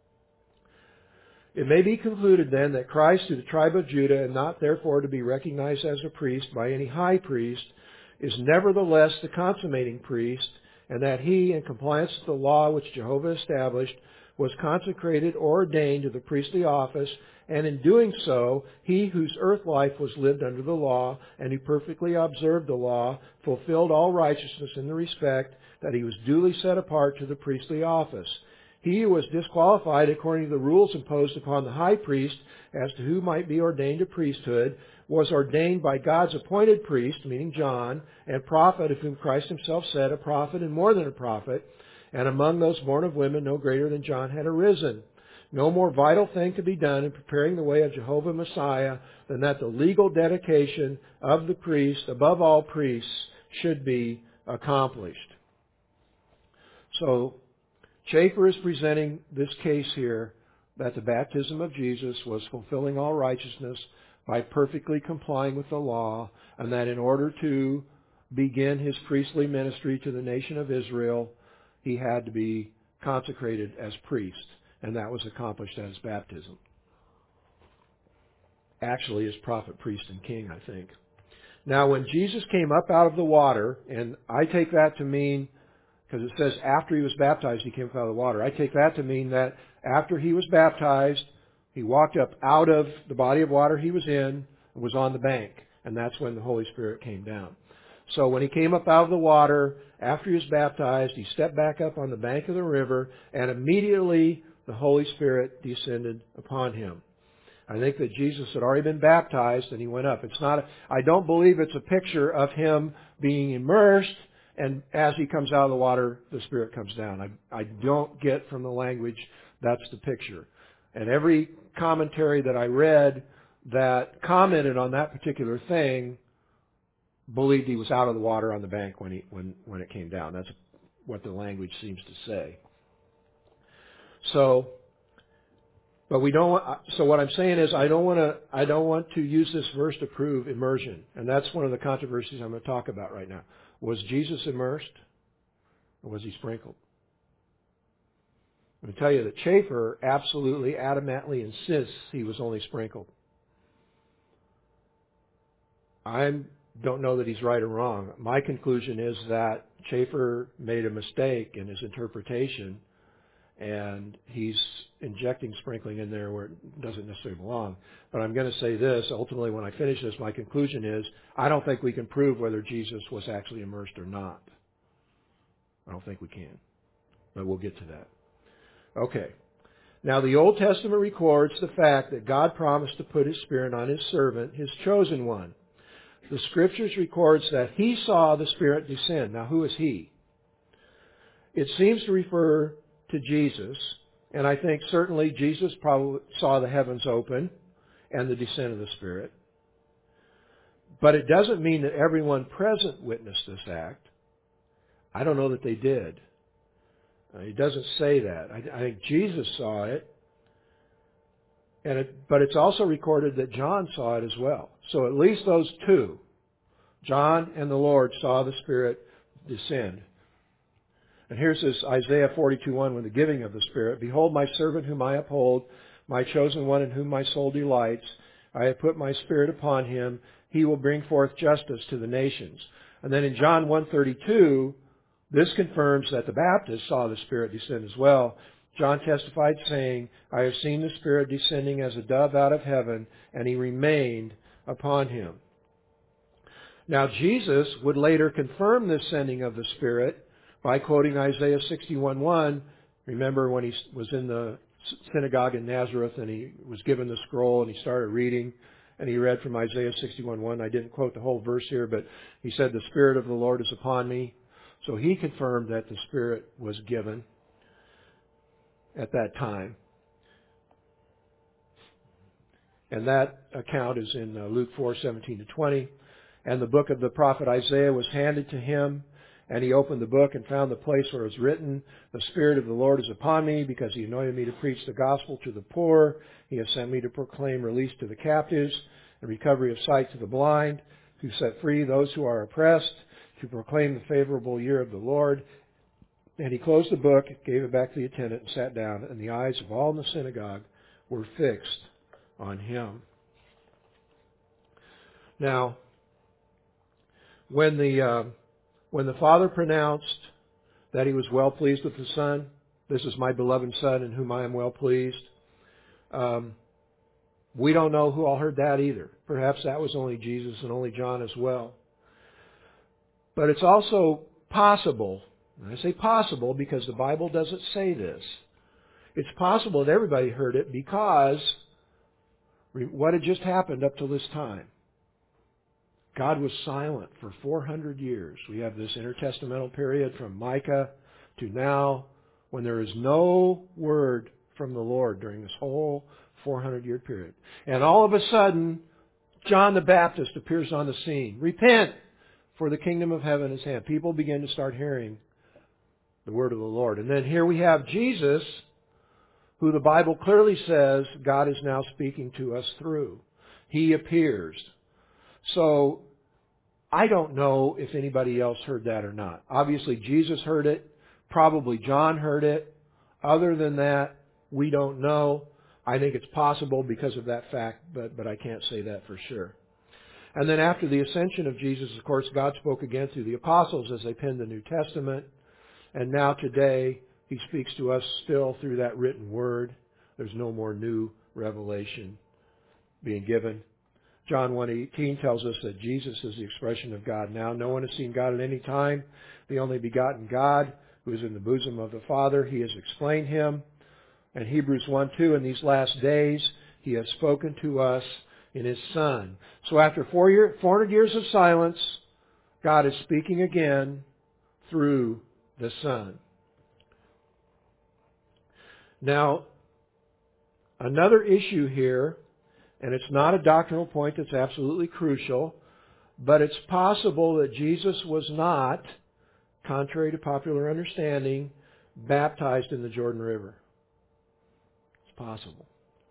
It may be concluded then that Christ, to the tribe of Judah, and not therefore to be recognized as a priest by any high priest, is nevertheless the consummating priest, and that he, in compliance with the law which Jehovah established, was consecrated or ordained to the priestly office, and in doing so, he whose earth life was lived under the law, and who perfectly observed the law, fulfilled all righteousness in the respect that he was duly set apart to the priestly office. He who was disqualified according to the rules imposed upon the high priest as to who might be ordained to priesthood was ordained by God's appointed priest, meaning John, and prophet, of whom Christ himself said, a prophet and more than a prophet, and among those born of women no greater than John had arisen. No more vital thing could be done in preparing the way of Jehovah Messiah than that the legal dedication of the priest, above all priests, should be accomplished. So, Chafer is presenting this case here that the baptism of Jesus was fulfilling all righteousness by perfectly complying with the law, and that in order to begin his priestly ministry to the nation of Israel, he had to be consecrated as priest, and that was accomplished at his baptism. Actually, as prophet, priest, and king, I think. Now, when Jesus came up out of the water, and I take that to mean, because it says after he was baptized, he came up out of the water. I take that to mean that after he was baptized, he walked up out of the body of water he was in and was on the bank. And that's when the Holy Spirit came down. So when he came up out of the water, after he was baptized, he stepped back up on the bank of the river, and immediately the Holy Spirit descended upon him. I think that Jesus had already been baptized and he went up. I don't believe it's a picture of him being immersed, and as he comes out of the water, the Spirit comes down. I don't get from the language that's the picture. And every commentary that I read that commented on that particular thing believed he was out of the water on the bank when it came down. That's what the language seems to say. So what I'm saying is I don't want to use this verse to prove immersion, and that's one of the controversies I'm going to talk about right now. Was Jesus immersed, or was he sprinkled? I'm going to tell you that Chafer absolutely, adamantly insists he was only sprinkled. I don't know that he's right or wrong. My conclusion is that Chafer made a mistake in his interpretation, and he's injecting sprinkling in there where it doesn't necessarily belong. But I'm going to say this, ultimately when I finish this, my conclusion is, I don't think we can prove whether Jesus was actually immersed or not. I don't think we can. But we'll get to that. Okay. Now the Old Testament records the fact that God promised to put His Spirit on His servant, His chosen one. The Scriptures records that He saw the Spirit descend. Now who is He? It seems to refer to Jesus, and I think certainly Jesus probably saw the heavens open and the descent of the Spirit. But it doesn't mean that everyone present witnessed this act. I don't know that they did. It doesn't say that. I think Jesus saw it, but it's also recorded that John saw it as well. So at least those two, John and the Lord, saw the Spirit descend. And here's this Isaiah 42:1, when the giving of the Spirit. Behold my servant whom I uphold, my chosen one in whom my soul delights. I have put my Spirit upon him. He will bring forth justice to the nations. And then in John 1:32, this confirms that the Baptist saw the Spirit descend as well. John testified saying, I have seen the Spirit descending as a dove out of heaven, and He remained upon him. Now Jesus would later confirm this sending of the Spirit by quoting Isaiah 61:1. Remember when he was in the synagogue in Nazareth and he was given the scroll and he started reading, and he read from Isaiah 61:1. I didn't quote the whole verse here, but he said, "The Spirit of the Lord is upon me." So he confirmed that the Spirit was given at that time. And that account is in Luke 4:17-20. And the book of the prophet Isaiah was handed to him, and he opened the book and found the place where it was written, "The Spirit of the Lord is upon me, because he anointed me to preach the gospel to the poor. He has sent me to proclaim release to the captives and recovery of sight to the blind, to set free those who are oppressed, to proclaim the favorable year of the Lord." And he closed the book, gave it back to the attendant, and sat down, and the eyes of all in the synagogue were fixed on him. Now, when the Father pronounced that he was well pleased with the Son, "This is my beloved Son in whom I am well pleased," we don't know who all heard that either. Perhaps that was only Jesus and only John as well. But it's also possible, and I say possible because the Bible doesn't say this, it's possible that everybody heard it because what had just happened up to this time? God was silent for 400 years. We have this intertestamental period from Micah to now when there is no word from the Lord during this whole 400-year period. And all of a sudden, John the Baptist appears on the scene. "Repent, for the kingdom of heaven is hand." People begin to start hearing the word of the Lord. And then here we have Jesus, who the Bible clearly says God is now speaking to us through. He appears. So, I don't know if anybody else heard that or not. Obviously, Jesus heard it. Probably John heard it. Other than that, we don't know. I think it's possible because of that fact, but I can't say that for sure. And then after the ascension of Jesus, of course, God spoke again through the apostles as they penned the New Testament. And now today, He speaks to us still through that written word. There's no more new revelation being given. John 1:18 tells us that Jesus is the expression of God now. No one has seen God at any time. The only begotten God, who is in the bosom of the Father, He has explained Him. And Hebrews 1:2, in these last days, He has spoken to us in His Son. So after 400 years of silence, God is speaking again through the Son. Now, another issue here, and it's not a doctrinal point that's absolutely crucial, but it's possible that Jesus was not, contrary to popular understanding, baptized in the Jordan River. It's possible.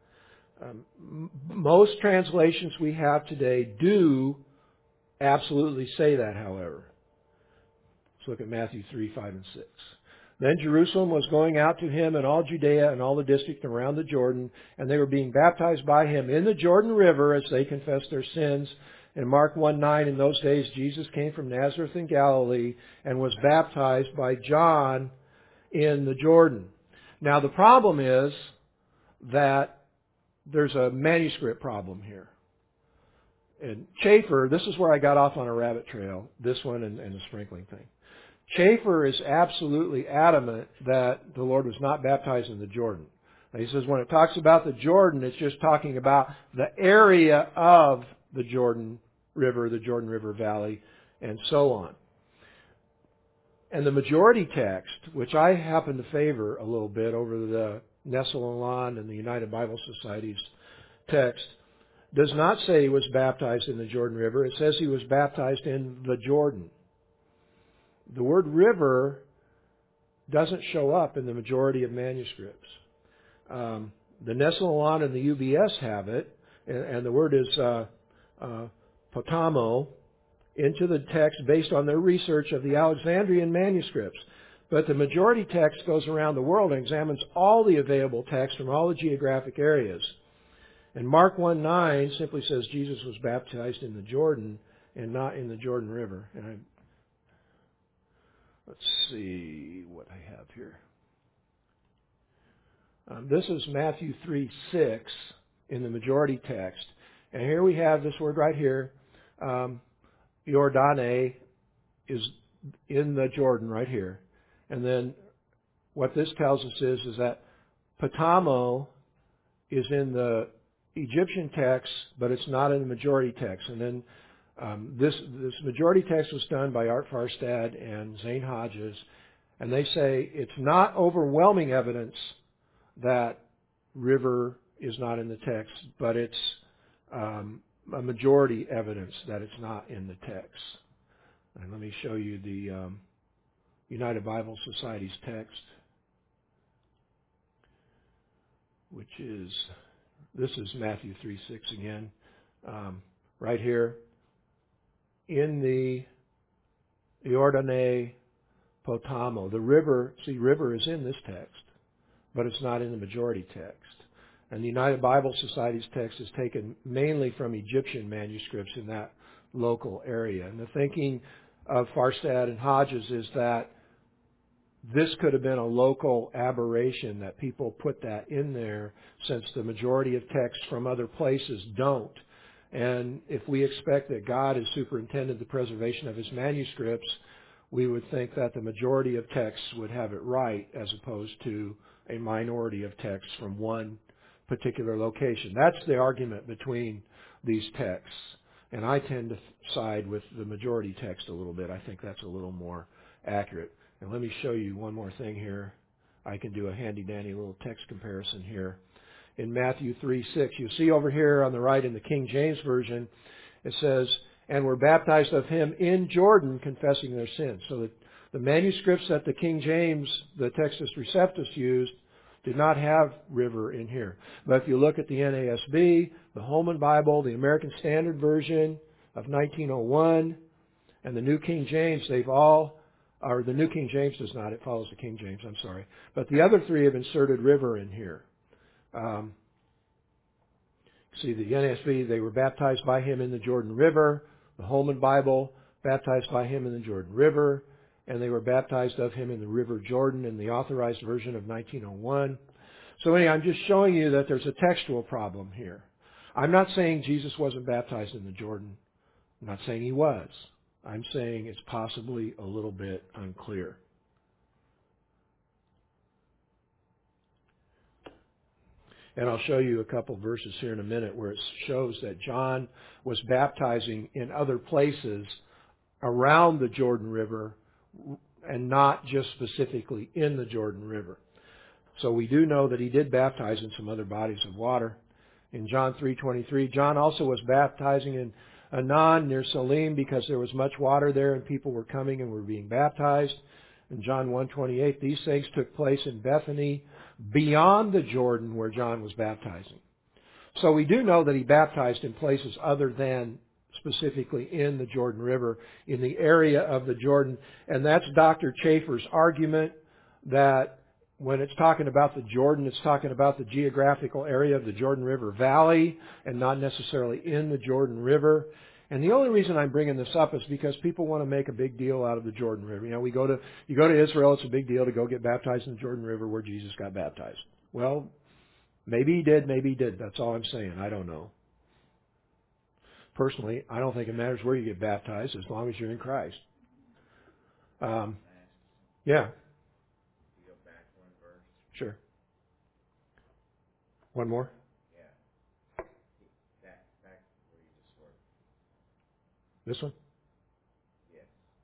Most translations we have today do absolutely say that, however. Let's look at Matthew 3:5 and 6. Then Jerusalem was going out to him and all Judea and all the district around the Jordan, and they were being baptized by him in the Jordan River as they confessed their sins. In Mark 1:9, in those days Jesus came from Nazareth in Galilee and was baptized by John in the Jordan. Now the problem is that there's a manuscript problem here. And Chafer, this is where I got off on a rabbit trail, this one and the sprinkling thing. Chafer is absolutely adamant that the Lord was not baptized in the Jordan. Now he says when it talks about the Jordan, it's just talking about the area of the Jordan River Valley, and so on. And the majority text, which I happen to favor a little bit over the Nestle-Aland and the United Bible Society's text, does not say he was baptized in the Jordan River. It says he was baptized in the Jordan. The word river doesn't show up in the majority of manuscripts. The Nestle-Aland and the UBS have it, and the word is potamo, into the text based on their research of the Alexandrian manuscripts. But the majority text goes around the world and examines all the available texts from all the geographic areas. And Mark 1:9 simply says Jesus was baptized in the Jordan and not in the Jordan River. And let's see what I have here. This is Matthew 3:6 in the majority text. And here we have this word right here. Jordane is in the Jordan right here. And then what this tells us is that Potamo is in the Egyptian text, but it's not in the majority text. And then this majority text was done by Art Farstad and Zane Hodges, and they say it's not overwhelming evidence that river is not in the text, but it's a majority evidence that it's not in the text. And let me show you the United Bible Society's text, which is, this is Matthew 3:6 again, right here. In the Iordane Potamo, the river, see, river is in this text, but it's not in the majority text. And the United Bible Society's text is taken mainly from Egyptian manuscripts in that local area. And the thinking of Farstad and Hodges is that this could have been a local aberration, that people put that in there since the majority of texts from other places don't. And if we expect that God has superintended the preservation of His manuscripts, we would think that the majority of texts would have it right as opposed to a minority of texts from one particular location. That's the argument between these texts. And I tend to side with the majority text a little bit. I think that's a little more accurate. And let me show you one more thing here. I can do a handy-dandy little text comparison here. In Matthew 3:6, you see over here on the right in the King James Version, it says, "And were baptized of him in Jordan, confessing their sins." So that the manuscripts that the King James, the Textus Receptus, used did not have river in here. But if you look at the NASB, the Holman Bible, the American Standard Version of 1901, and the New King James, they've all, or the New King James does not, it follows the King James, I'm sorry. But the other three have inserted river in here. See, the NASB, they were baptized by him in the Jordan River. The Holman Bible, baptized by him in the Jordan River. And they were baptized of him in the River Jordan in the Authorized Version of 1901. So anyway, I'm just showing you that there's a textual problem here. I'm not saying Jesus wasn't baptized in the Jordan. I'm not saying he was. I'm saying it's possibly a little bit unclear. And I'll show you a couple verses here in a minute where it shows that John was baptizing in other places around the Jordan River and not just specifically in the Jordan River. So we do know that he did baptize in some other bodies of water. In John 3:23, John also was baptizing in Anan near Salim because there was much water there and people were coming and were being baptized. In John 1:28, these things took place in Bethany beyond the Jordan where John was baptizing. So we do know that he baptized in places other than specifically in the Jordan River, in the area of the Jordan. And that's Dr. Chafer's argument that when it's talking about the Jordan, it's talking about the geographical area of the Jordan River Valley and not necessarily in the Jordan River. And the only reason I'm bringing this up is because people want to make a big deal out of the Jordan River. You know, you go to Israel, it's a big deal to go get baptized in the Jordan River where Jesus got baptized. Well, maybe he did, maybe he did. That's all I'm saying. I don't know. Personally, I don't think it matters where you get baptized as long as you're in Christ. Yeah. Sure. One more? Yeah. Back where you just were. This one? Yes.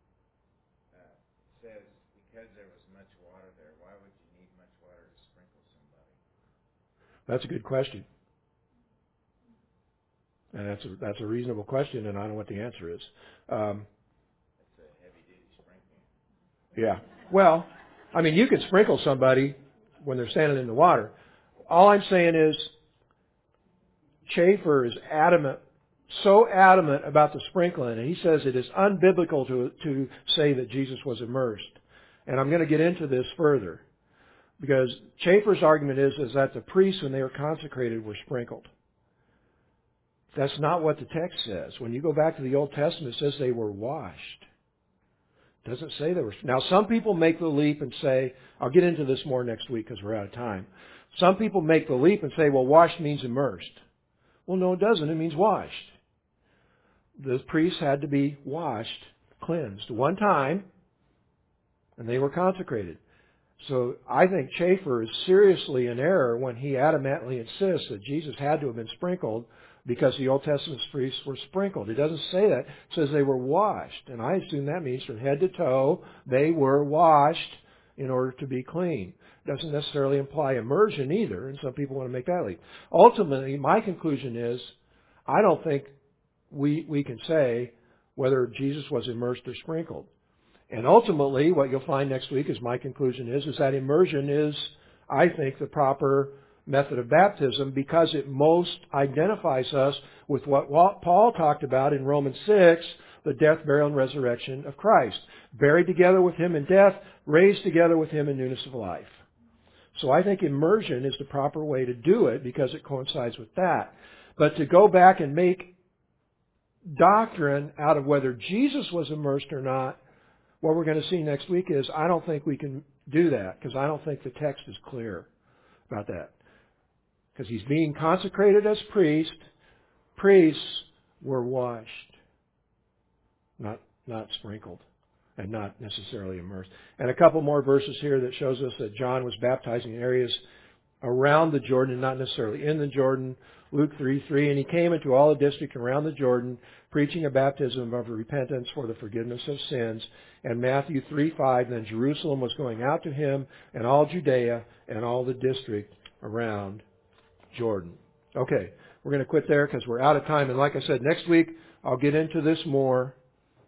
It says, because there was much water there, why would you need much water to sprinkle somebody? That's a good question. And that's a reasonable question, and I don't know what the answer is. That's a heavy-duty sprinkling. Yeah. Well, I mean, you can sprinkle somebody when they're standing in the water. All I'm saying is Chafer is so adamant about the sprinkling, and he says it is unbiblical to say that Jesus was immersed. And I'm going to get into this further, because Chafer's argument is that the priests, when they were consecrated, were sprinkled. That's not what the text says. When you go back to the Old Testament, it says they were washed. It doesn't say they were. Now, some people make the leap and say, I'll get into this more next week because we're out of time. Some people make the leap and say, well, washed means immersed. Well, no, it doesn't. It means washed. The priests had to be washed, cleansed one time, and they were consecrated. So I think Chafer is seriously in error when he adamantly insists that Jesus had to have been sprinkled because the Old Testament priests were sprinkled. It doesn't say that. It says they were washed. And I assume that means from head to toe they were washed in order to be clean. It doesn't necessarily imply immersion either, and some people want to make that leap. Ultimately, my conclusion is I don't think we can say whether Jesus was immersed or sprinkled. And ultimately, what you'll find next week, as my conclusion is that immersion is, I think, the proper method of baptism because it most identifies us with what Paul talked about in Romans 6, the death, burial, and resurrection of Christ. Buried together with Him in death, raised together with Him in newness of life. So I think immersion is the proper way to do it because it coincides with that. But to go back and make doctrine out of whether Jesus was immersed or not, what we're going to see next week is I don't think we can do that because I don't think the text is clear about that. Because He's being consecrated as priest. Priests were washed, not sprinkled, and not necessarily immersed. And a couple more verses here that shows us that John was baptizing in areas around the Jordan and not necessarily in the Jordan. Luke 3:3, and He came into all the district around the Jordan, preaching a baptism of repentance for the forgiveness of sins. And Matthew 3:5, then Jerusalem was going out to Him, and all Judea and all the district around Jordan. Okay, we're going to quit there because we're out of time. And like I said, next week I'll get into this more.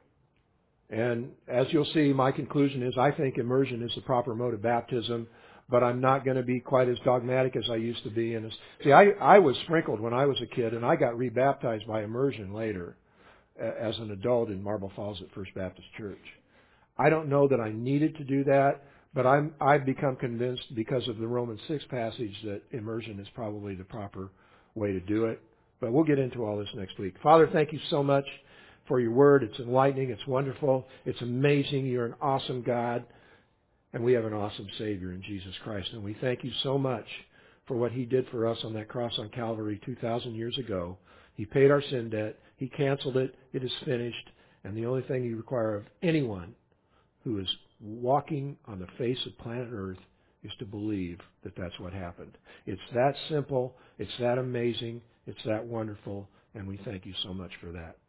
And as you'll see, my conclusion is I think immersion is the proper mode of baptism, but I'm not going to be quite as dogmatic as I used to be. See, I was sprinkled when I was a kid, and I got rebaptized by immersion later as an adult in Marble Falls at First Baptist Church. I don't know that I needed to do that, but I've become convinced because of the Romans 6 passage that immersion is probably the proper way to do it. But we'll get into all this next week. Father, thank you so much for your word. It's enlightening. It's wonderful. It's amazing. You're an awesome God. And we have an awesome Savior in Jesus Christ. And we thank you so much for what He did for us on that cross on Calvary 2,000 years ago. He paid our sin debt. He canceled it. It is finished. And the only thing You require of anyone who is walking on the face of planet Earth is to believe that that's what happened. It's that simple. It's that amazing. It's that wonderful. And we thank You so much for that.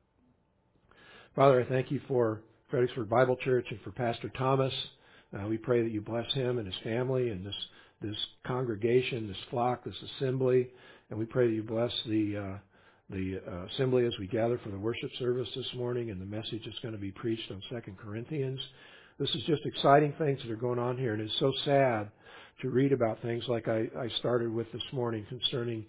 Father, I thank You for Fredericksburg Bible Church and for Pastor Thomas. We pray that You bless him and his family and this congregation, this flock, this assembly. And we pray that You bless the assembly as we gather for the worship service this morning and the message that's going to be preached on 2 Corinthians. This is just exciting things that are going on here. And it's so sad to read about things like I started with this morning concerning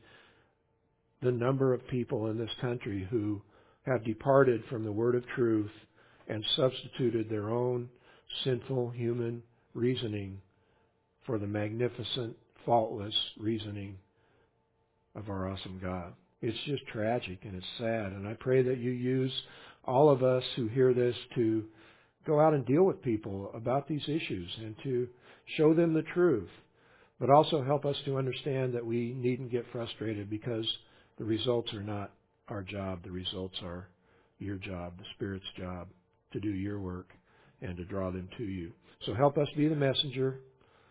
the number of people in this country who have departed from the word of truth and substituted their own sinful human reasoning for the magnificent, faultless reasoning of our awesome God. It's just tragic and it's sad. And I pray that You use all of us who hear this to go out and deal with people about these issues and to show them the truth, but also help us to understand that we needn't get frustrated because the results are not our job. The results are Your job, the Spirit's job, to do Your work and to draw them to You. So help us be the messenger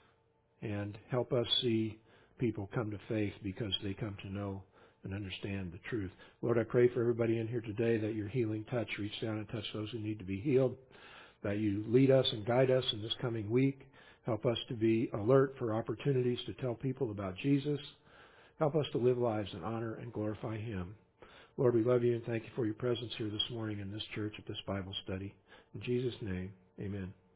and help us see people come to faith because they come to know and understand the truth. Lord, I pray for everybody in here today that Your healing touch reach down and touch those who need to be healed, that You lead us and guide us in this coming week. Help us to be alert for opportunities to tell people about Jesus. Help us to live lives that honor and glorify Him. Lord, we love You and thank You for Your presence here this morning in this church at this Bible study. In Jesus' name, amen.